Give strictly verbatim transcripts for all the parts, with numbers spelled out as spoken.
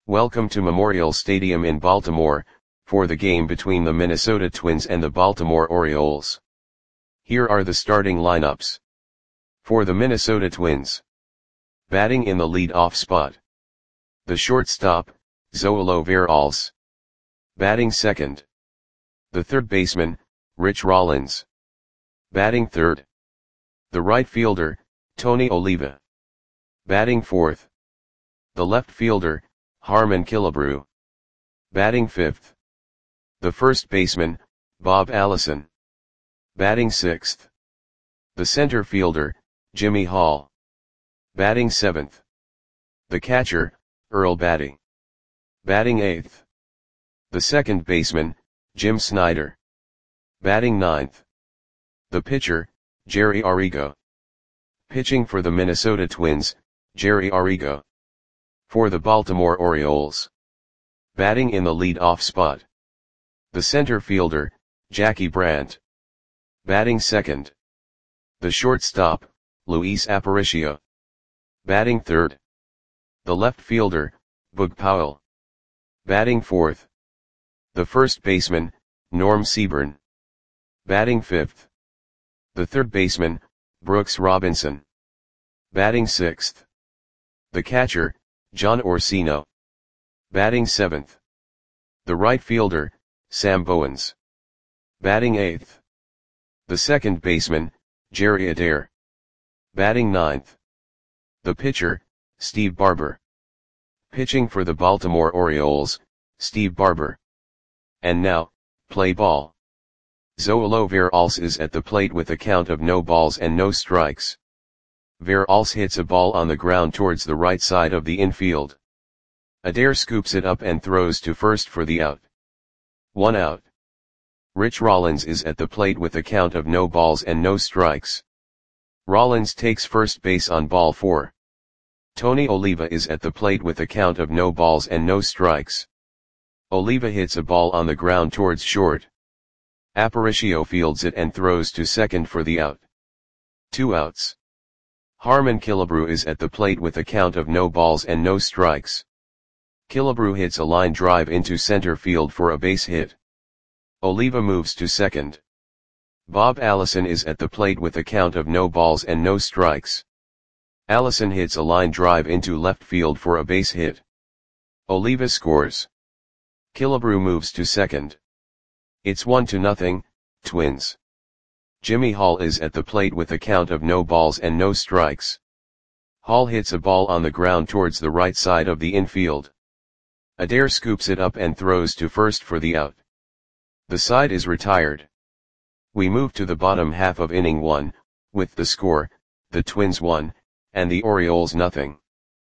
Welcome to Memorial Stadium in Baltimore, for the game between the Minnesota Twins and the Baltimore Orioles. Here are the starting lineups. For the Minnesota Twins. Batting in the lead-off spot. The shortstop, Zoilo Veralce. Batting second. The third baseman, Rich Rollins. Batting third. The right fielder, Tony Oliva. Batting fourth. The left fielder, Harmon Killebrew. Batting fifth. The first baseman, Bob Allison. Batting sixth. The center fielder, Jimmy Hall. Batting seventh. The catcher, Earl Battey. Batting eighth. The second baseman, Jim Snyder. Batting ninth. The pitcher, Jerry Arrigo. Pitching for the Minnesota Twins, Jerry Arrigo. For the Baltimore Orioles. Batting in the lead-off spot. The center fielder, Jackie Brandt. Batting second. The shortstop, Luis Aparicio. Batting third. The left fielder, Boog Powell. Batting fourth. The first baseman, Norm Seaburn. Batting fifth. The third baseman, Brooks Robinson. Batting sixth. The catcher, John Orsino. Batting seventh. The right fielder, Sam Bowens. Batting eighth. The second baseman, Jerry Adair. Batting ninth. The pitcher, Steve Barber. Pitching for the Baltimore Orioles, Steve Barber. And now, play ball. Zoilo Veralce is at the plate with a count of no balls and no strikes. Veralce hits a ball on the ground towards the right side of the infield. Adair scoops it up and throws to first for the out. One out. Rich Rollins is at the plate with a count of no balls and no strikes. Rollins takes first base on ball four. Tony Oliva is at the plate with a count of no balls and no strikes. Oliva hits a ball on the ground towards short. Aparicio fields it and throws to second for the out. Two outs. Harmon Killebrew is at the plate with a count of no balls and no strikes. Killebrew hits a line drive into center field for a base hit. Oliva moves to second. Bob Allison is at the plate with a count of no balls and no strikes. Allison hits a line drive into left field for a base hit. Oliva scores. Killebrew moves to second. It's one to nothing, Twins. Jimmy Hall is at the plate with a count of no balls and no strikes. Hall hits a ball on the ground towards the right side of the infield. Adair scoops it up and throws to first for the out. The side is retired. We move to the bottom half of inning one, with the score, the Twins one, and the Orioles nothing.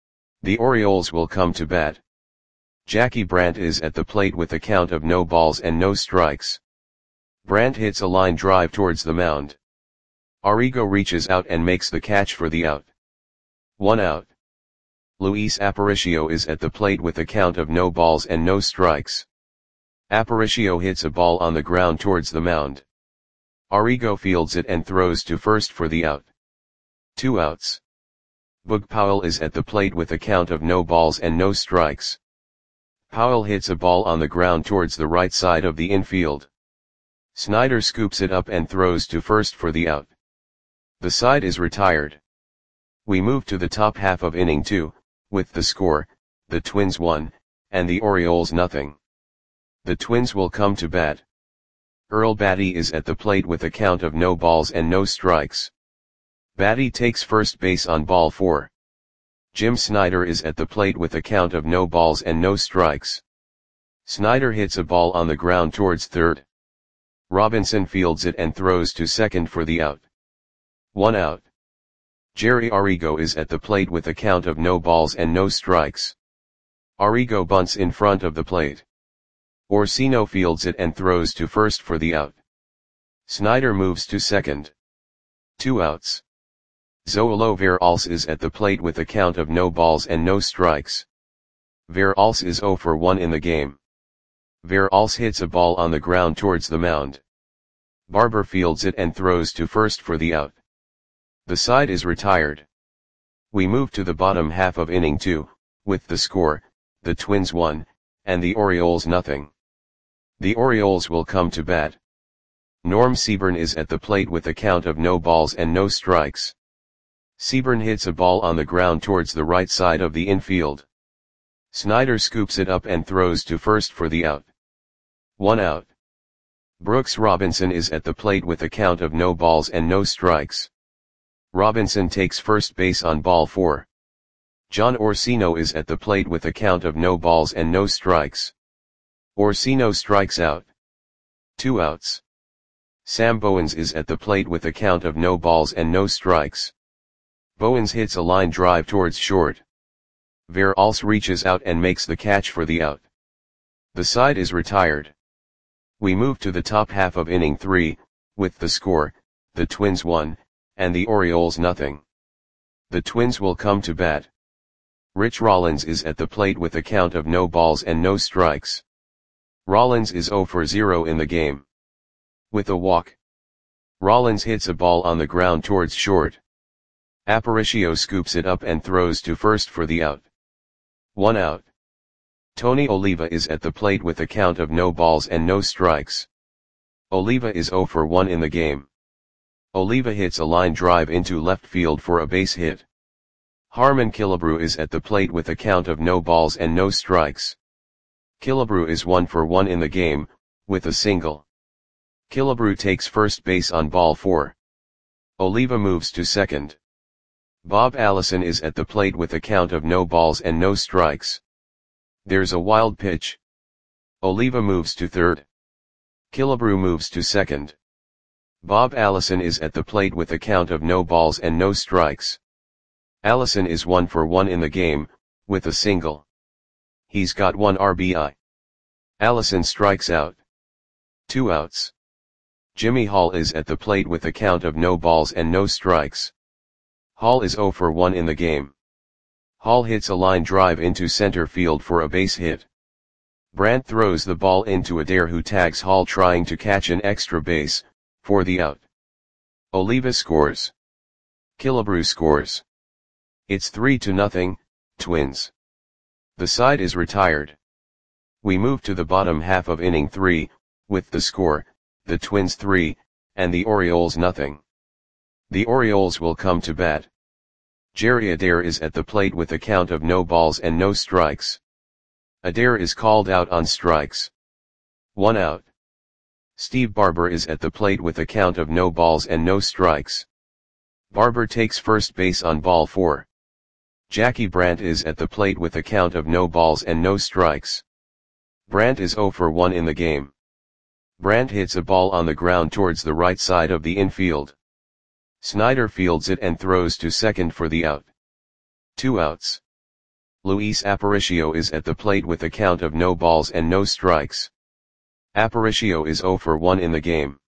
The Orioles will come to bat. Jackie Brandt is at the plate with a count of no balls and no strikes. Brandt hits a line drive towards the mound. Arrigo reaches out and makes the catch for the out. One out. Luis Aparicio is at the plate with a count of no balls and no strikes. Aparicio hits a ball on the ground towards the mound. Arrigo fields it and throws to first for the out. Two outs. Boog Powell is at the plate with a count of no balls and no strikes. Powell hits a ball on the ground towards the right side of the infield. Snyder scoops it up and throws to first for the out. The side is retired. We move to the top half of inning two, with the score, the Twins one, and the Orioles nothing. The Twins will come to bat. Earl Battey is at the plate with a count of no balls and no strikes. Battey takes first base on ball four. Jim Snyder is at the plate with a count of no balls and no strikes. Snyder hits a ball on the ground towards third. Robinson fields it and throws to second for the out. One out. Jerry Arrigo is at the plate with a count of no balls and no strikes. Arrigo bunts in front of the plate. Orsino fields it and throws to first for the out. Snyder moves to second. Two outs. Zoilo Veralce is at the plate with a count of no balls and no strikes. Veralce is zero for one in the game. Veralce hits a ball on the ground towards the mound. Barber fields it and throws to first for the out. The side is retired. We move to the bottom half of inning two, with the score, the Twins one, and the Orioles nothing. The Orioles will come to bat. Norm Seaburn is at the plate with a count of no balls and no strikes. Seaburn hits a ball on the ground towards the right side of the infield. Snyder scoops it up and throws to first for the out. One out. Brooks Robinson is at the plate with a count of no balls and no strikes. Robinson takes first base on ball four. John Orsino is at the plate with a count of no balls and no strikes. Orsino strikes out. Two outs. Sam Bowens is at the plate with a count of no balls and no strikes. Bowens hits a line drive towards short. Veralce reaches out and makes the catch for the out. The side is retired. We move to the top half of inning three, with the score, the Twins one, and the Orioles nothing. The Twins will come to bat. Rich Rollins is at the plate with a count of no balls and no strikes. Rollins is zero for zero in the game. With a walk. Rollins hits a ball on the ground towards short. Aparicio scoops it up and throws to first for the out. One out. Tony Oliva is at the plate with a count of no balls and no strikes. Oliva is zero for one in the game. Oliva hits a line drive into left field for a base hit. Harmon Killebrew is at the plate with a count of no balls and no strikes. Killebrew is one for one in the game, with a single. Killebrew takes first base on ball four. Oliva moves to second. Bob Allison is at the plate with a count of no balls and no strikes. There's a wild pitch. Oliva moves to third. Killebrew moves to second. Bob Allison is at the plate with a count of no balls and no strikes. Allison is one for one in the game, with a single. He's got one R B I. Allison strikes out. Two outs. Jimmy Hall is at the plate with a count of no balls and no strikes. Hall is zero for one in the game. Hall hits a line drive into center field for a base hit. Brandt throws the ball into Adair, who tags Hall trying to catch an extra base, for the out. Oliva scores. Killebrew scores. It's three to nothing, Twins. The side is retired. We move to the bottom half of inning three, with the score, the Twins three, and the Orioles nothing. The Orioles will come to bat. Jerry Adair is at the plate with a count of no balls and no strikes. Adair is called out on strikes. One out. Steve Barber is at the plate with a count of no balls and no strikes. Barber takes first base on ball four. Jackie Brandt is at the plate with a count of no balls and no strikes. Brandt is zero for one in the game. Brandt hits a ball on the ground towards the right side of the infield. Snyder fields it and throws to second for the out. Two outs. Luis Aparicio is at the plate with a count of no balls and no strikes. Aparicio is zero for one in the game.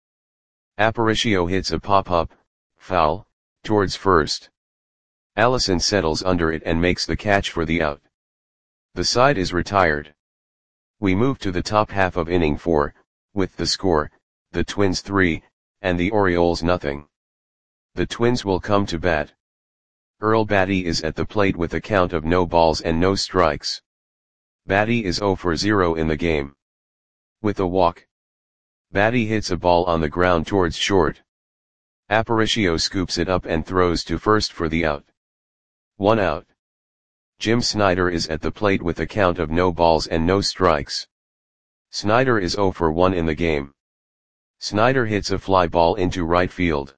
Aparicio hits a pop-up, foul, towards first. Allison settles under it and makes the catch for the out. The side is retired. We move to the top half of inning four, with the score, the Twins three, and the Orioles nothing. The Twins will come to bat. Earl Batty is at the plate with a count of no balls and no strikes. Batty is zero for zero in the game. With a walk. Batty hits a ball on the ground towards short. Aparicio scoops it up and throws to first for the out. One out. Jim Snyder is at the plate with a count of no balls and no strikes. Snyder is zero for one in the game. Snyder hits a fly ball into right field.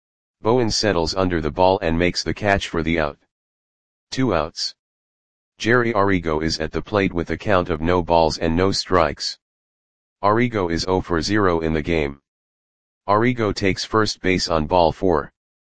Bowen settles under the ball and makes the catch for the out. Two outs. Jerry Arrigo is at the plate with a count of no balls and no strikes. Arrigo is zero for zero in the game. Arrigo takes first base on ball four.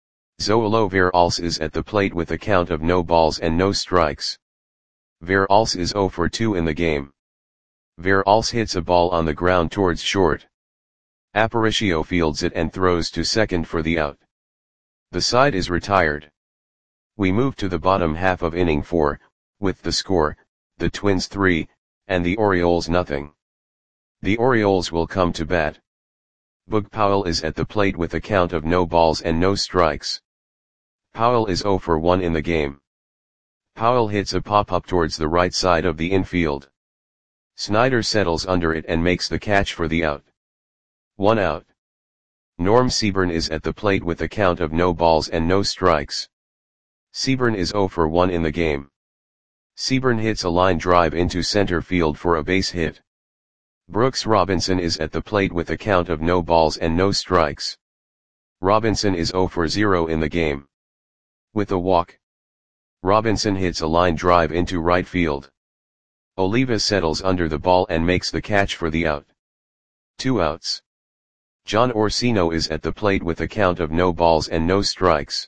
Zoilo Veralce is at the plate with a count of no balls and no strikes. Veralce is zero for two in the game. Veralce hits a ball on the ground towards short. Aparicio fields it and throws to second for the out. The side is retired. We move to the bottom half of inning four, with the score, the Twins three, and the Orioles nothing. The Orioles will come to bat. Boog Powell is at the plate with a count of no balls and no strikes. Powell is zero for one in the game. Powell hits a pop-up towards the right side of the infield. Snyder settles under it and makes the catch for the out. One out. Norm Seaburn is at the plate with a count of no balls and no strikes. Seaburn is zero for one in the game. Seaburn hits a line drive into center field for a base hit. Brooks Robinson is at the plate with a count of no balls and no strikes. Robinson is zero for zero in the game. With a walk, Robinson hits a line drive into right field. Oliva settles under the ball and makes the catch for the out. Two outs. John Orsino is at the plate with a count of no balls and no strikes.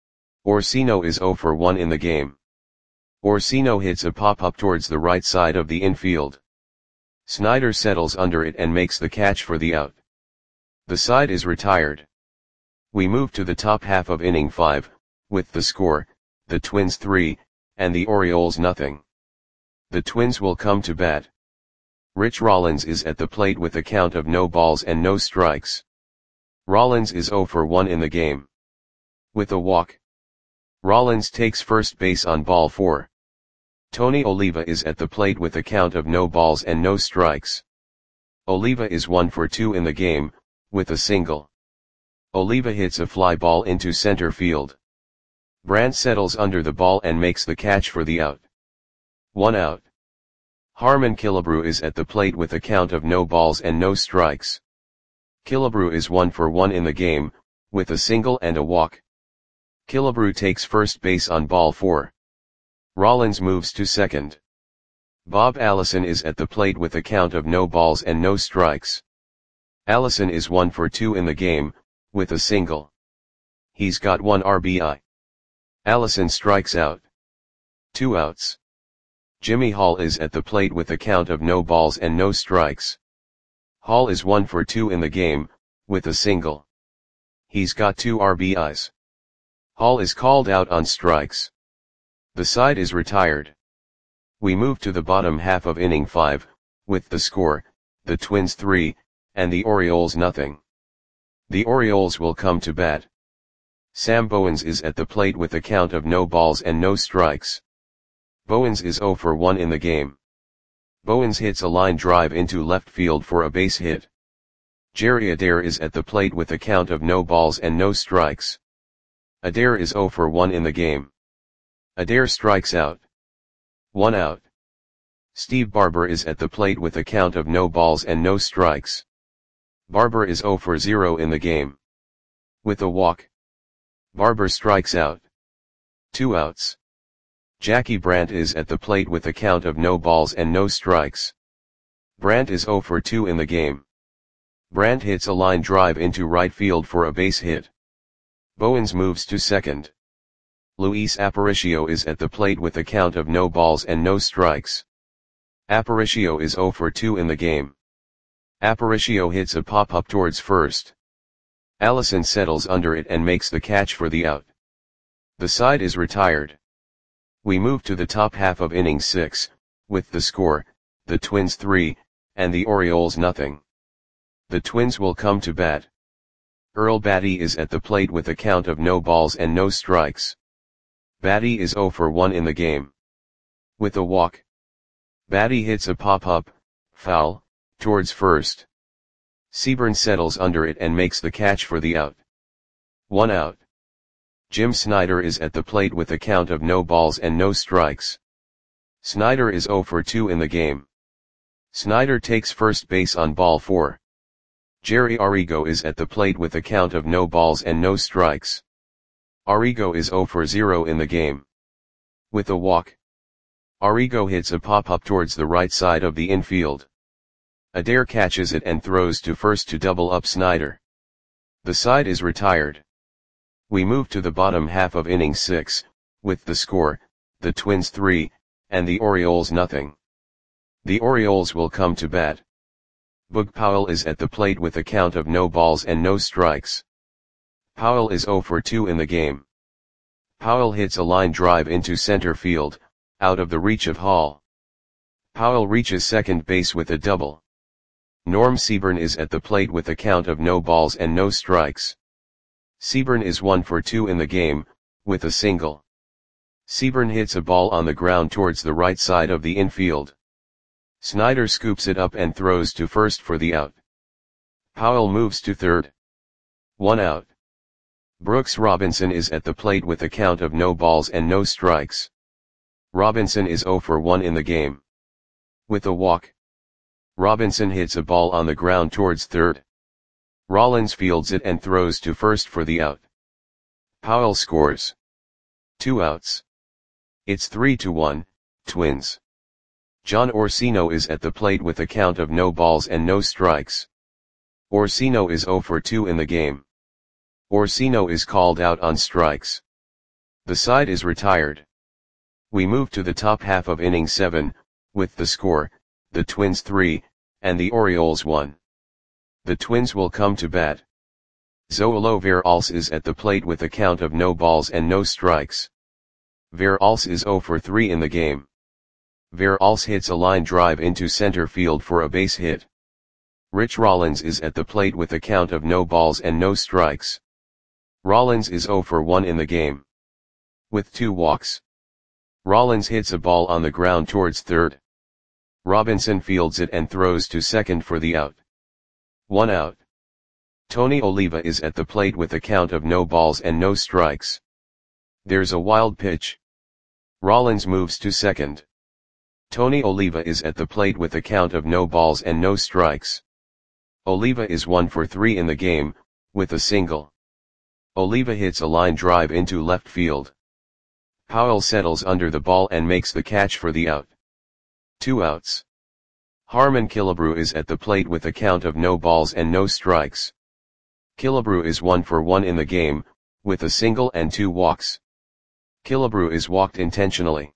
Orsino is zero for one in the game. Orsino hits a pop-up towards the right side of the infield. Snyder settles under it and makes the catch for the out. The side is retired. We move to the top half of inning five, with the score, the Twins three, and the Orioles nothing. The Twins will come to bat. Rich Rollins is at the plate with a count of no balls and no strikes. Rollins is zero for one in the game. With a walk, Rollins takes first base on ball four. Tony Oliva is at the plate with a count of no balls and no strikes. Oliva is one for two in the game, with a single. Oliva hits a fly ball into center field. Brandt settles under the ball and makes the catch for the out. One out. Harmon Killebrew is at the plate with a count of no balls and no strikes. Killebrew is one for one in the game, with a single and a walk. Killebrew takes first base on ball four. Rollins moves to second. Bob Allison is at the plate with a count of no balls and no strikes. Allison is one for two in the game, with a single. He's got one R B I. Allison strikes out. Two outs. Jimmy Hall is at the plate with a count of no balls and no strikes. Hall is one for two in the game, with a single. He's got two R B Is. Hall is called out on strikes. The side is retired. We move to the bottom half of inning five, with the score, the Twins three, and the Orioles nothing. The Orioles will come to bat. Sam Bowens is at the plate with a count of no balls and no strikes. Bowens is zero for one in the game. Bowens hits a line drive into left field for a base hit. Jerry Adair is at the plate with a count of no balls and no strikes. Adair is zero for one in the game. Adair strikes out. One out. Steve Barber is at the plate with a count of no balls and no strikes. Barber is zero for zero in the game. With a walk, Barber strikes out. Two outs. Jackie Brandt is at the plate with a count of no balls and no strikes. Brandt is zero for two in the game. Brandt hits a line drive into right field for a base hit. Bowens moves to second. Luis Aparicio is at the plate with a count of no balls and no strikes. Aparicio is zero for two in the game. Aparicio hits a pop-up towards first. Allison settles under it and makes the catch for the out. The side is retired. We move to the top half of inning six, with the score, the Twins three, and the Orioles nothing. The Twins will come to bat. Earl Batty is at the plate with a count of no balls and no strikes. Batty is zero for one in the game. With a walk, Batty hits a pop-up, foul, towards first. Seaburn settles under it and makes the catch for the out. One out. Jim Snyder is at the plate with a count of no balls and no strikes. Snyder is zero for two in the game. Snyder takes first base on ball four. Jerry Arrigo is at the plate with a count of no balls and no strikes. Arrigo is zero for zero in the game. With a walk, Arrigo hits a pop-up towards the right side of the infield. Adair catches it and throws to first to double up Snyder. The side is retired. We move to the bottom half of inning six, with the score, the Twins three, and the Orioles nothing. The Orioles will come to bat. Boog Powell is at the plate with a count of no balls and no strikes. Powell is zero for two in the game. Powell hits a line drive into center field, out of the reach of Hall. Powell reaches second base with a double. Norm Seaburn is at the plate with a count of no balls and no strikes. Seaburn is one for two in the game, with a single. Seaburn hits a ball on the ground towards the right side of the infield. Snyder scoops it up and throws to first for the out. Powell moves to third. One out. Brooks Robinson is at the plate with a count of no balls and no strikes. Robinson is zero for one in the game. With a walk, Robinson hits a ball on the ground towards third. Rollins fields it and throws to first for the out. Powell scores. Two outs. It's three to one, Twins. John Orsino is at the plate with a count of no balls and no strikes. Orsino is zero for two in the game. Orsino is called out on strikes. The side is retired. We move to the top half of inning seven, with the score, the Twins three, and the Orioles one. The Twins will come to bat. Zoilo Veralce is at the plate with a count of no balls and no strikes. Veralce is zero for three in the game. Veralce hits a line drive into center field for a base hit. Rich Rollins is at the plate with a count of no balls and no strikes. Rollins is zero for one in the game. With two walks, Rollins hits a ball on the ground towards third. Robinson fields it and throws to second for the out. One out. Tony Oliva is at the plate with a count of no balls and no strikes. There's a wild pitch. Rollins moves to second. Tony Oliva is at the plate with a count of no balls and no strikes. Oliva is one for three in the game, with a single. Oliva hits a line drive into left field. Powell settles under the ball and makes the catch for the out. Two outs. Harmon Killebrew is at the plate with a count of no balls and no strikes. Killebrew is one for one in the game, with a single and two walks. Killebrew is walked intentionally.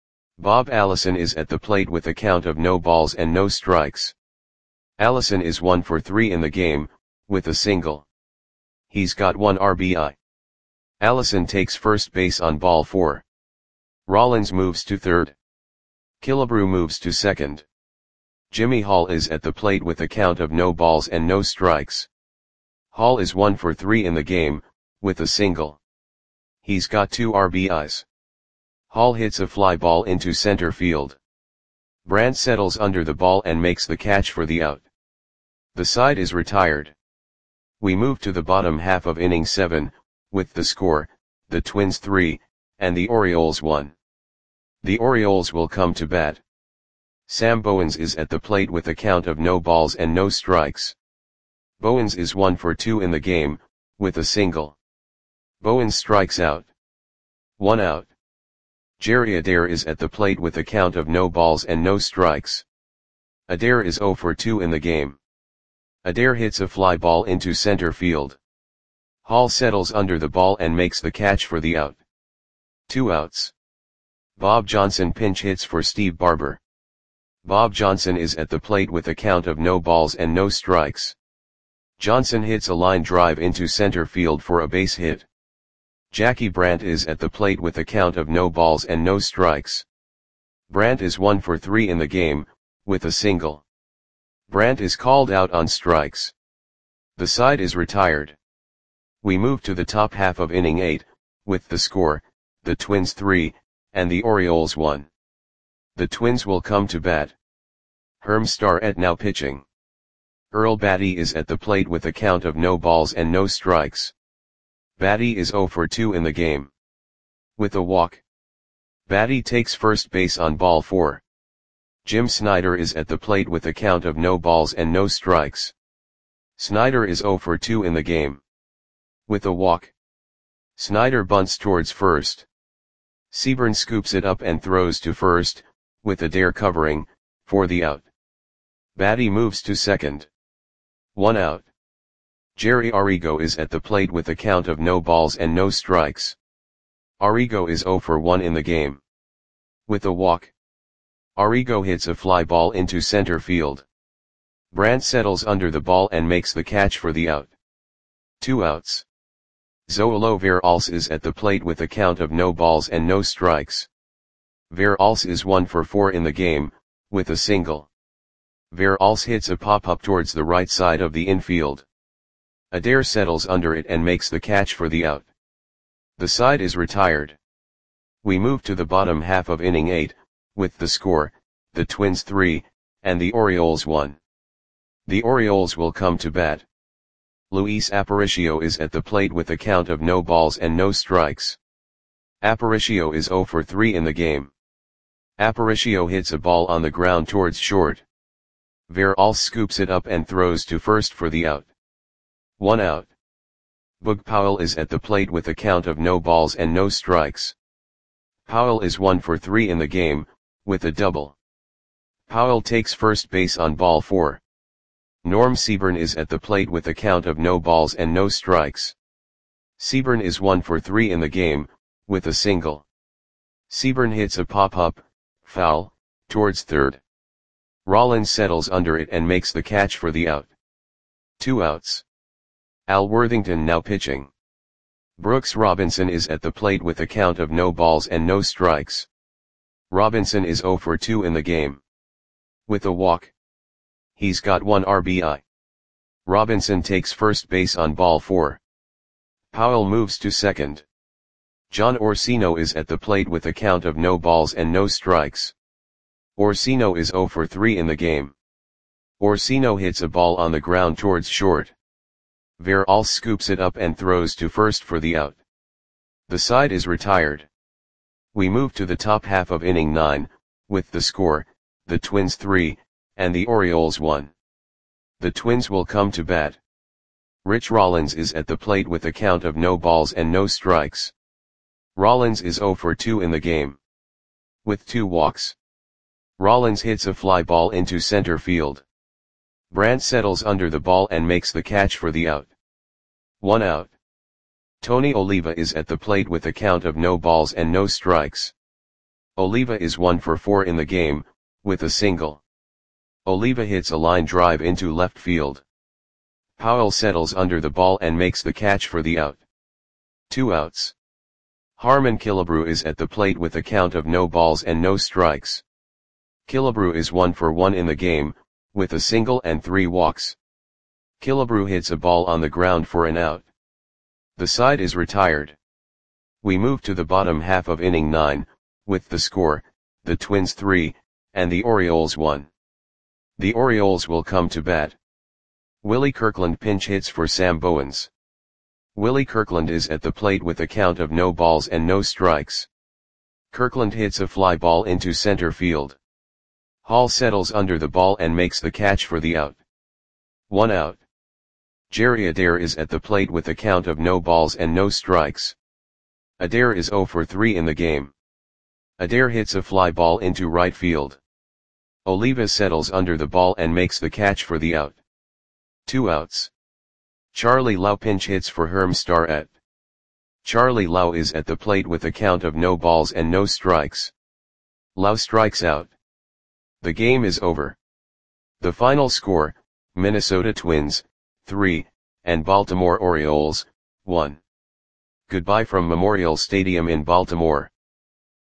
Bob Allison is at the plate with a count of no balls and no strikes. Allison is one for three in the game, with a single. He's got one R B I. Allison takes first base on ball four. Rollins moves to third. Killebrew moves to second. Jimmy Hall is at the plate with a count of no balls and no strikes. Hall is one for three in the game, with a single. He's got two R B Is. Hall hits a fly ball into center field. Brandt settles under the ball and makes the catch for the out. The side is retired. We move to the bottom half of inning seven, with the score, the Twins three, and the Orioles one. The Orioles will come to bat. Sam Bowens is at the plate with a count of no balls and no strikes. Bowens is one for two in the game, with a single. Bowens strikes out. One out. Jerry Adair is at the plate with a count of no balls and no strikes. Adair is zero for two in the game. Adair hits a fly ball into center field. Hall settles under the ball and makes the catch for the out. Two outs. Bob Johnson pinch hits for Steve Barber. Bob Johnson is at the plate with a count of no balls and no strikes. Johnson hits a line drive into center field for a base hit. Jackie Brandt is at the plate with a count of no balls and no strikes. Brandt is one for three in the game, with a single. Brandt is called out on strikes. The side is retired. We move to the top half of inning eight, with the score, the Twins three, and the Orioles one. The Twins will come to bat. Herm Starrett now pitching. Earl Batty is at the plate with a count of no balls and no strikes. Batty is zero for two in the game. With a walk, Batty takes first base on ball four. Jim Snyder is at the plate with a count of no balls and no strikes. Snyder is zero for two in the game. With a walk, Snyder bunts towards first. Seaburn scoops it up and throws to first, with Adair covering, for the out. Batty moves to second. One out. Jerry Arrigo is at the plate with a count of no balls and no strikes. Arrigo is zero for one in the game. With a walk, Arrigo hits a fly ball into center field. Brandt settles under the ball and makes the catch for the out. Two outs. Zoilo Veralce is at the plate with a count of no balls and no strikes. Veralce is one for four in the game, with a single. Veralce hits a pop-up towards the right side of the infield. Adair settles under it and makes the catch for the out. The side is retired. We move to the bottom half of inning eight, with the score, the Twins three, and the Orioles one. The Orioles will come to bat. Luis Aparicio is at the plate with a count of no balls and no strikes. Aparicio is oh for three in the game. Aparicio hits a ball on the ground towards short. Veralles scoops it up and throws to first for the out. One out. Boog Powell is at the plate with a count of no balls and no strikes. Powell is one for three in the game, with a double. Powell takes first base on ball four. Norm Seaborn is at the plate with a count of no balls and no strikes. Seaborn is one for three in the game, with a single. Seaborn hits a pop-up, foul, towards third. Rollins settles under it and makes the catch for the out. Two outs. Al Worthington now pitching. Brooks Robinson is at the plate with a count of no balls and no strikes. Robinson is oh for two in the game. With a walk. He's got one R B I. Robinson takes first base on ball four. Powell moves to second. John Orsino is at the plate with a count of no balls and no strikes. Orsino is oh for three in the game. Orsino hits a ball on the ground towards short. Veralles scoops it up and throws to first for the out. The side is retired. We move to the top half of inning nine, with the score, the Twins three, and the Orioles one. The Twins will come to bat. Rich Rollins is at the plate with a count of no balls and no strikes. Rollins is oh for two in the game. With two walks. Rollins hits a fly ball into center field. Brandt settles under the ball and makes the catch for the out. One out. Tony Oliva is at the plate with a count of no balls and no strikes. Oliva is one for four in the game, with a single. Oliva hits a line drive into left field. Powell settles under the ball and makes the catch for the out. Two outs. Harmon Killebrew is at the plate with a count of no balls and no strikes. Killebrew is one for one in the game, with a single and three walks. Killebrew hits a ball on the ground for an out. The side is retired. We move to the bottom half of inning nine, with the score, the Twins three, and the Orioles one. The Orioles will come to bat. Willie Kirkland pinch hits for Sam Bowens. Willie Kirkland is at the plate with a count of no balls and no strikes. Kirkland hits a fly ball into center field. Hall settles under the ball and makes the catch for the out. One out. Jerry Adair is at the plate with a count of no balls and no strikes. Adair is oh for three in the game. Adair hits a fly ball into right field. Oliva settles under the ball and makes the catch for the out. Two outs. Charlie Lau pinch hits for Herm Starrett. Charlie Lau is at the plate with a count of no balls and no strikes. Lau strikes out. The game is over. The final score, Minnesota Twins, three, and Baltimore Orioles, one. Goodbye from Memorial Stadium in Baltimore.